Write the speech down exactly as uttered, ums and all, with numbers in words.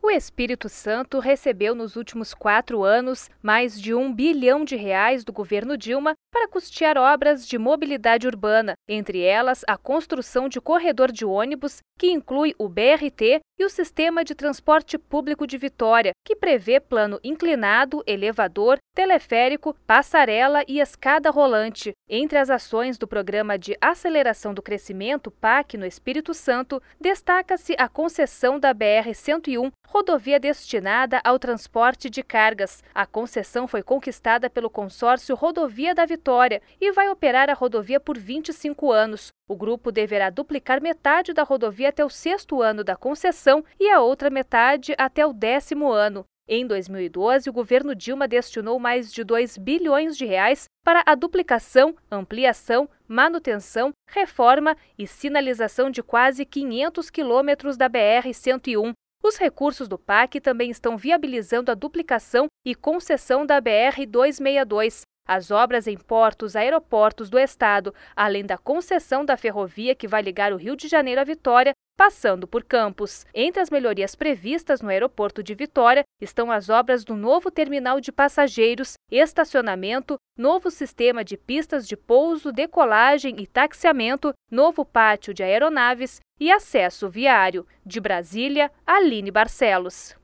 O Espírito Santo recebeu nos últimos quatro anos mais de um bilhão de reais do governo Dilma para custear obras de mobilidade urbana, entre elas a construção de corredor de ônibus, que inclui o B R T e o Sistema de Transporte Público de Vitória, que prevê plano inclinado, elevador, teleférico, passarela e escada rolante. Entre as ações do Programa de Aceleração do Crescimento, P A C, no Espírito Santo, destaca-se a concessão da B R cento e um, rodovia destinada ao transporte de cargas. A concessão foi conquistada pelo consórcio Rodovia da Vitória e vai operar a rodovia por vinte e cinco anos. O grupo deverá duplicar metade da rodovia até o sexto ano da concessão e a outra metade até o décimo ano. Em dois mil e doze, o governo Dilma destinou mais de dois bilhões de reais para a duplicação, ampliação, manutenção, reforma e sinalização de quase quinhentos quilômetros da B R cento e um. Os recursos do P A C também estão viabilizando a duplicação e concessão da B R duzentos e sessenta e dois. As obras em portos, aeroportos do estado, além da concessão da ferrovia que vai ligar o Rio de Janeiro à Vitória, passando por Campos. Entre as melhorias previstas no aeroporto de Vitória estão as obras do novo terminal de passageiros, estacionamento, novo sistema de pistas de pouso, decolagem e taxiamento, novo pátio de aeronaves e acesso viário. De Brasília, Aline Barcelos.